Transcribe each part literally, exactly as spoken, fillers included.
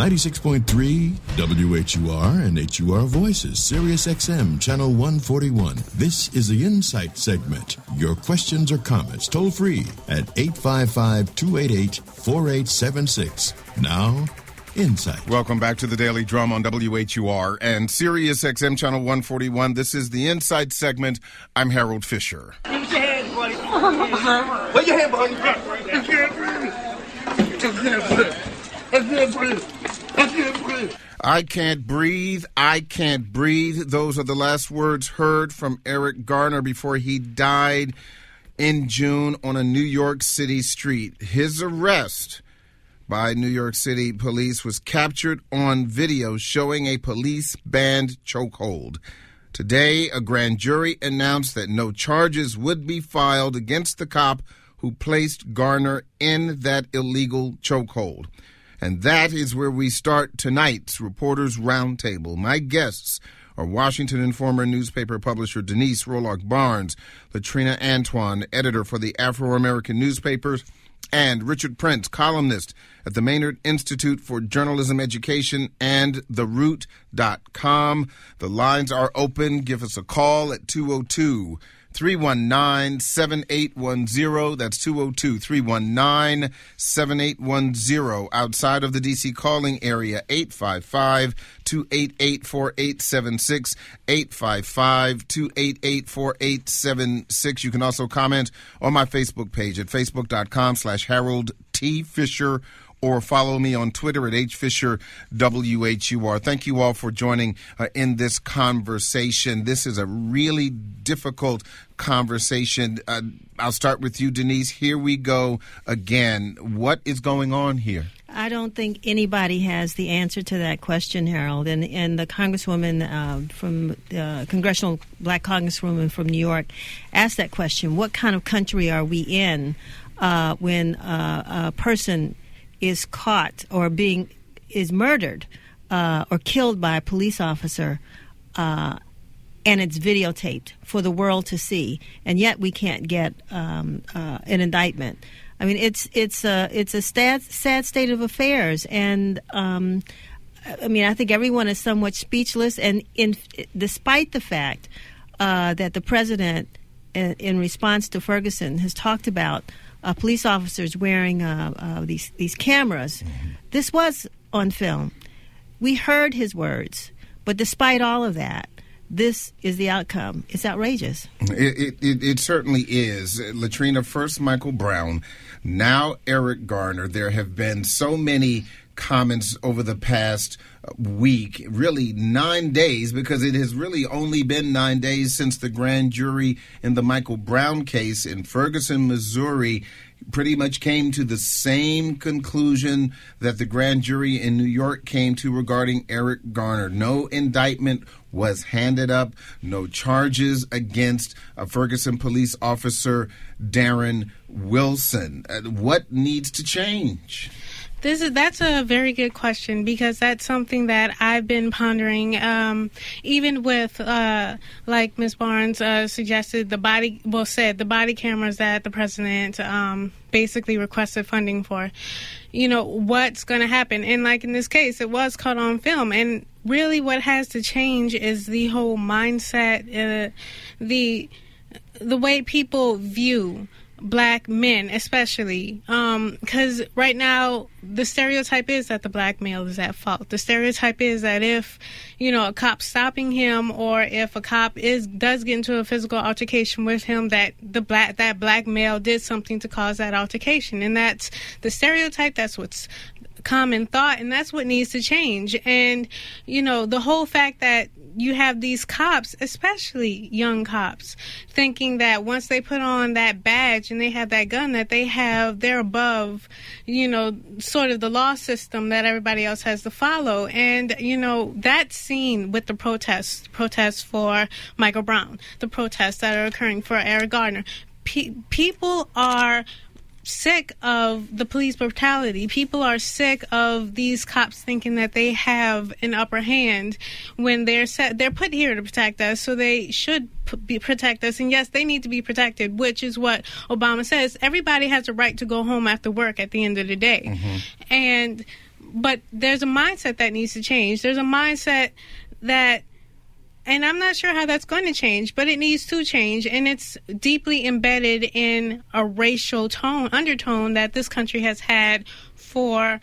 ninety-six point three W H U R and H U R Voices, Sirius X M, Channel one forty-one. This is the Insight segment. Your questions or comments toll free at eight five five, two eight eight, four eight seven six. Now, Insight. Welcome back to the Daily Drum on W H U R and Sirius X M Channel one forty-one. This is the Insight segment. I'm Harold Fisher. Give me your hands, buddy. Where your hand, buddy? I can't breathe. I can't breathe. I can't breathe. I can't breathe. I can't breathe. I can't breathe. Those are the last words heard from Eric Garner before he died in June on a New York City street. His arrest by New York City police was captured on video showing a police band chokehold. Today, a grand jury announced that no charges would be filed against the cop who placed Garner in that illegal chokehold. And that is where we start tonight's Reporters Roundtable. My guests are Washington Informer newspaper publisher Denise Roloff Barnes, Latrina Antoine, editor for the Afro-American newspapers, and Richard Prince, columnist at the Maynard Institute for Journalism Education and the root dot com. The lines are open. Give us a call at two oh two, three one nine, seven eight one zero. That's two oh two, three one nine, seven eight one zero. Outside of the D C calling area, eight five five, two eight eight, four eight seven six, eight five five, two eight eight, four eight seven six. You can also comment on my Facebook page at facebook.com slash Harold T. Fisher, or follow me on Twitter at H Fisher W H U R. Thank you all for joining uh, in this conversation. This is a really difficult conversation. Uh, I'll start with you, Denise. Here we go again. What is going on here? I don't think anybody has the answer to that question, Harold. And, and the Congresswoman uh, from uh, Congressional Black Congresswoman from New York asked that question. What kind of country are we in uh, when uh, a person is caught or being is murdered uh, or killed by a police officer, uh, and it's videotaped for the world to see, and yet we can't get um, uh, an indictment? I mean, it's it's a it's a sad, sad state of affairs, and um, I mean, I think everyone is somewhat speechless. And in despite the fact uh, that the president, in, in response to Ferguson, has talked about Uh, police officers wearing uh, uh, these these cameras. Mm-hmm. This was on film. We heard his words, but despite all of that, this is the outcome. It's outrageous. It, it, it certainly is. Latrina, first Michael Brown, now Eric Garner. There have been so many comments over the past week, really nine days, because it has really only been nine days since the grand jury in the Michael Brown case in Ferguson, Missouri, pretty much came to the same conclusion that the grand jury in New York came to regarding Eric Garner. No indictment was handed up, no charges against a Ferguson police officer, Darren Wilson. Uh, what needs to change? This is that's a very good question, because that's something that I've been pondering. Um, even with, uh, like Miz Barnes uh, suggested, the body, well said, the body cameras that the president um, basically requested funding for. You know, what's going to happen? And like in this case, it was caught on film. And really what has to change is the whole mindset, uh, the the way people view black men, especially, because um, right now the stereotype is that the black male is at fault. The stereotype is that if, you know, a cop stopping him, or if a cop is does get into a physical altercation with him, that the black that black male did something to cause that altercation, and that's the stereotype. That's what's common thought, and that's what needs to change. And you know, the whole fact that you have these cops, especially young cops, thinking that once they put on that badge and they have that gun, that they have, they're above, you know, sort of the law system that everybody else has to follow. And, you know, that's seen with the protests, protests for Michael Brown, the protests that are occurring for Eric Garner. Pe- people are sick of the police brutality. People are sick of these cops thinking that they have an upper hand when they're set, they're put here to protect us, so they should p- be, protect us. And yes, they need to be protected, which is what Obama says. Everybody has a right to go home after work at the end of the day. Mm-hmm. And but there's a mindset that needs to change. There's a mindset that, and I'm not sure how that's going to change, but it needs to change, and it's deeply embedded in a racial tone, undertone that this country has had for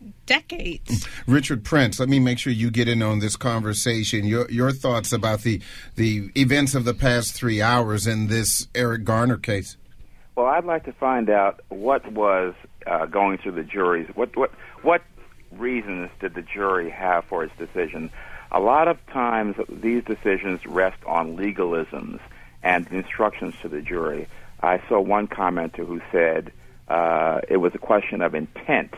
decades. Richard Prince, let me make sure you get in on this conversation. Your your thoughts about the the events of the past three hours in this Eric Garner case. Well, I'd like to find out what was uh, going through the jury's, what what what reasons did the jury have for its decision? A lot of times these decisions rest on legalisms and instructions to the jury. I saw one commenter who said uh, it was a question of intent.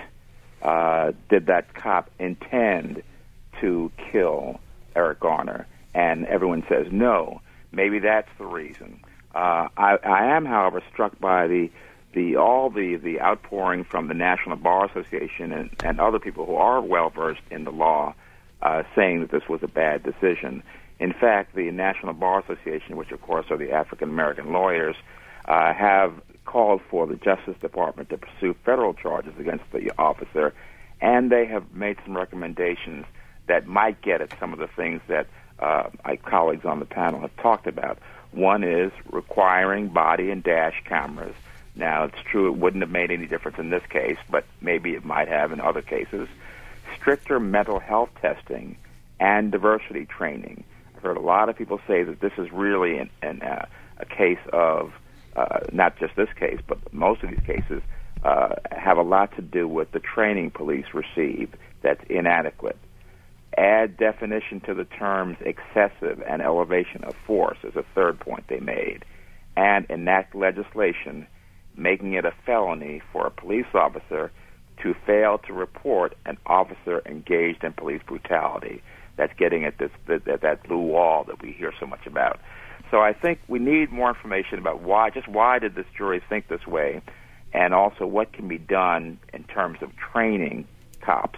Uh, did that cop intend to kill Eric Garner? And everyone says no. Maybe that's the reason. Uh, I, I am, however, struck by the the all the, the outpouring from the National Bar Association and, and other people who are well versed in the law, uh, saying that this was a bad decision. In fact, the National Bar Association, which of course are the African American lawyers, uh, have called for the Justice Department to pursue federal charges against the officer, and they have made some recommendations that might get at some of the things that uh, my colleagues on the panel have talked about. One is requiring body and dash cameras. Now, it's true it wouldn't have made any difference in this case, but maybe it might have in other cases. Stricter mental health testing and diversity training. I've heard a lot of people say that this is really an, an, uh, a case of Uh, not just this case, but most of these cases uh, have a lot to do with the training police receive that's inadequate. Add definition to the terms excessive and elevation of force is a third point they made. And enact legislation making it a felony for a police officer to fail to report an officer engaged in police brutality. That's getting at this that, that blue wall that we hear so much about. So I think we need more information about why, just why did this jury think this way, and also what can be done in terms of training cops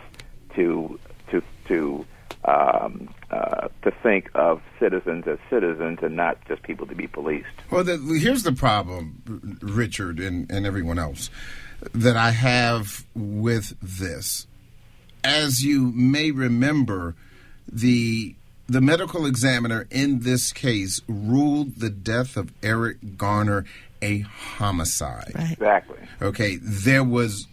to to to um, uh, to think of citizens as citizens and not just people to be policed. Well, the, here's the problem, Richard and, and everyone else, that I have with this. As you may remember, the The medical examiner in this case ruled the death of Eric Garner a homicide. Right. Exactly. Okay, there was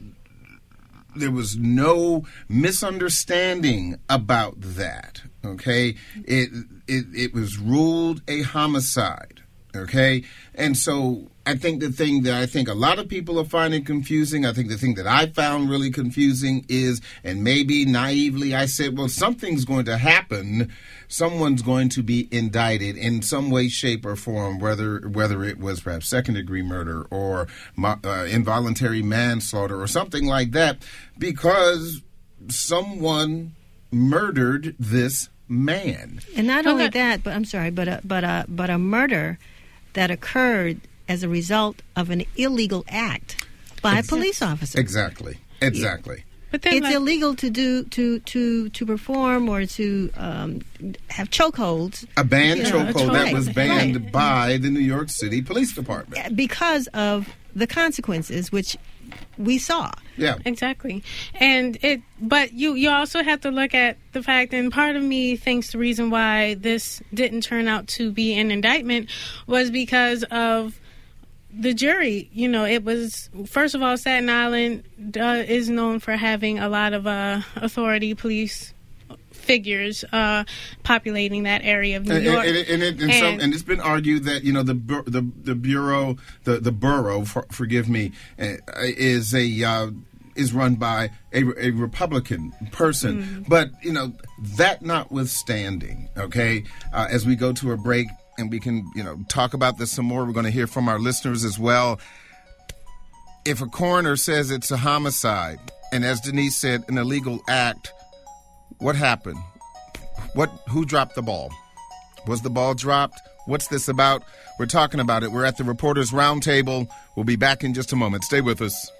there was no misunderstanding about that. Okay, it it it was ruled a homicide. Okay, and so I think the thing that I think a lot of people are finding confusing, I think the thing that I found really confusing is, and maybe naively I said, well, something's going to happen. Someone's going to be indicted in some way, shape, or form, whether whether it was perhaps second-degree murder or uh, involuntary manslaughter or something like that, because someone murdered this man. And not only that, but I'm sorry, but a, but a, but a murder that occurred as a result of an illegal act by a police officer. Exactly. Exactly. But then it's like, illegal to do to to to perform or to um, have chokeholds. A banned Yeah, chokehold that right, was banned right. by the New York City Police Department Because of the consequences, which we saw. Yeah. Exactly. And it, but you, you also have to look at the fact, and part of me thinks the reason why this didn't turn out to be an indictment was because of the jury. You know, it was, first of all, Staten Island uh, is known for having a lot of uh, authority police figures uh, populating that area of New and, York. And, and, and, it, and, And- some, and it's been argued that, you know, the bur- the the bureau, the the borough, for, forgive me, uh, is a uh, is run by a, a Republican person. Mm. But you know, that notwithstanding, okay, uh, as we go to a break and we can, you know, talk about this some more. We're going to hear from our listeners as well. If a coroner says it's a homicide, and as Denise said, an illegal act, what happened? What? Who dropped the ball? Was the ball dropped? What's this about? We're talking about it. We're at the Reporters Roundtable. We'll be back in just a moment. Stay with us.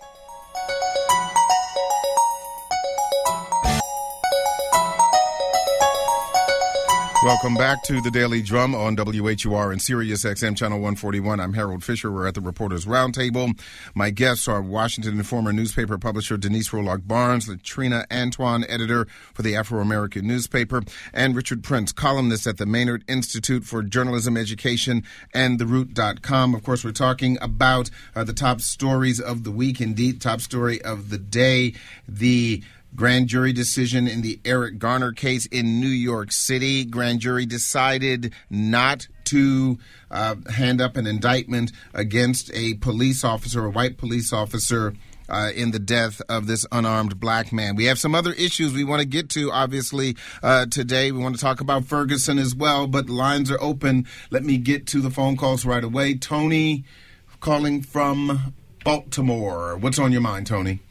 Welcome back to the Daily Drum on W H U R and Sirius X M Channel one forty-one. I'm Harold Fisher. We're at the Reporters Roundtable. My guests are Washington Informer newspaper publisher Denise Rolock Barnes, Latrina Antoine, editor for the Afro-American newspaper, and Richard Prince, columnist at the Maynard Institute for Journalism Education and the root dot com. Of course, we're talking about uh, the top stories of the week, indeed, top story of the day, the grand jury decision in the Eric Garner case in New York City. Grand jury decided not to uh, hand up an indictment against a police officer, a white police officer, uh, in the death of this unarmed black man. We have some other issues we want to get to, obviously, uh, today. We want to talk about Ferguson as well, but lines are open. Let me get to the phone calls right away. Tony calling from Baltimore. What's on your mind, Tony?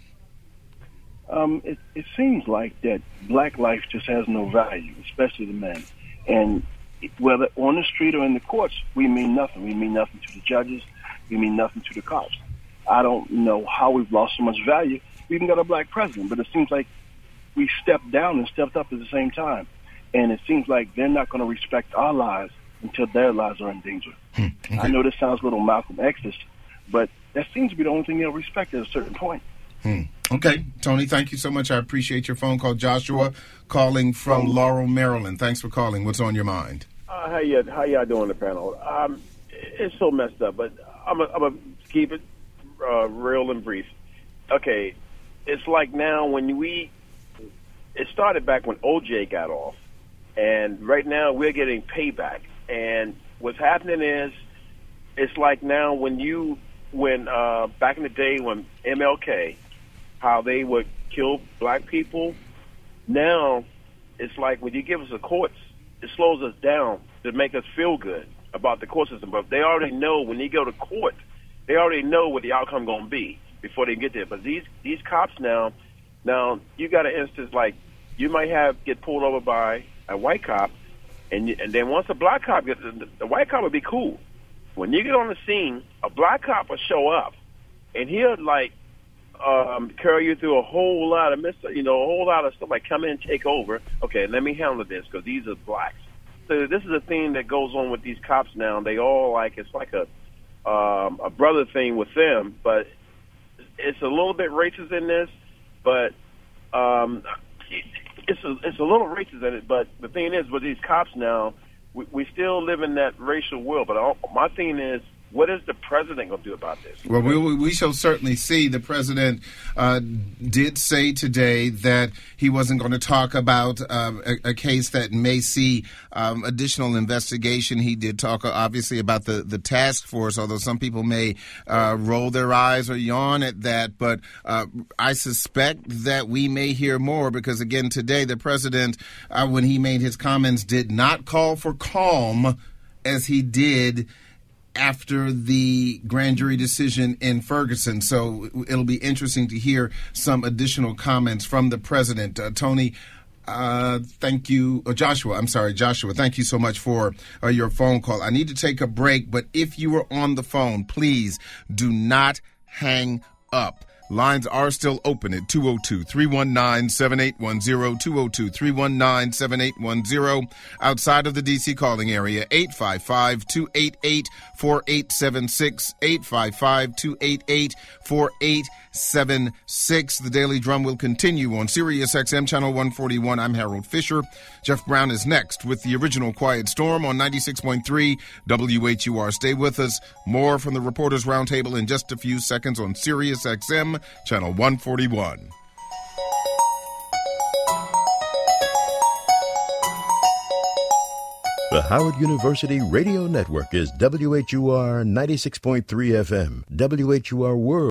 Um, it, it seems like that black life just has no value, especially the men. And whether on the street or in the courts, we mean nothing. We mean nothing to the judges. We mean nothing to the cops. I don't know how we've lost so much value. We even got a black president, but it seems like we stepped down and stepped up at the same time. And it seems like they're not going to respect our lives until their lives are in danger. Hmm, okay. I know this sounds a little Malcolm X-ish, but that seems to be the only thing they'll respect at a certain point. Hmm. Okay, Tony, thank you so much. I appreciate your phone call. Joshua calling from Laurel, Maryland. Thanks for calling. What's on your mind? Uh, how you how y'all doing, the panel? Um, it's so messed up, but I'm I'm gonna keep it uh, real and brief. Okay, it's like now when we it started back when O J got off, and right now we're getting payback. And what's happening is it's like now when you when uh, back in the day when M L K, how they would kill black people. Now, it's like when you give us the courts, it slows us down to make us feel good about the court system. But they already know when you go to court, they already know what the outcome going to be before they get there. But these these cops now, now you got an instance like you might have get pulled over by a white cop, and you, and then once a black cop gets, the, the white cop would be cool. When you get on the scene, a black cop will show up, and he'll like. Um, carry you through a whole lot of, mis- you know, a whole lot of stuff like come in and take over. Okay, let me handle this because these are blacks. So this is a thing that goes on with these cops now. They all like it's like a um, a brother thing with them, but it's a little bit racist in this. But um, it's a, it's a little racist in it. But the thing is, with these cops now, we, we still live in that racial world. But all, my thing is. What is the president going to do about this? Well, we, we shall certainly see. The president uh, did say today that he wasn't going to talk about um, a, a case that may see um, additional investigation. He did talk, uh, obviously, about the, the task force, although some people may uh, roll their eyes or yawn at that. But uh, I suspect that we may hear more because, again, today the president, uh, when he made his comments, did not call for calm as he did after the grand jury decision in Ferguson. So it'll be interesting to hear some additional comments from the president. Uh, Tony, uh, thank you. Uh, Joshua, I'm sorry, Joshua, thank you so much for uh, your phone call. I need to take a break, but if you are on the phone, please do not hang up. Lines are still open at two oh two, three one nine, seven eight one zero, two oh two, three one nine, seven eight one zero. Outside of the D C calling area, eight five five, two eight eight, four eight seven six, eight five five, two eight eight, four eight seven six. The Daily Drum will continue on Sirius X M Channel one forty-one. I'm Harold Fisher. Jeff Brown is next with the original Quiet Storm on ninety-six point three W H U R. Stay with us. More from the Reporters Roundtable in just a few seconds on Sirius X M Channel one forty-one. The Howard University Radio Network is W H U R ninety-six point three F M, W H U R World.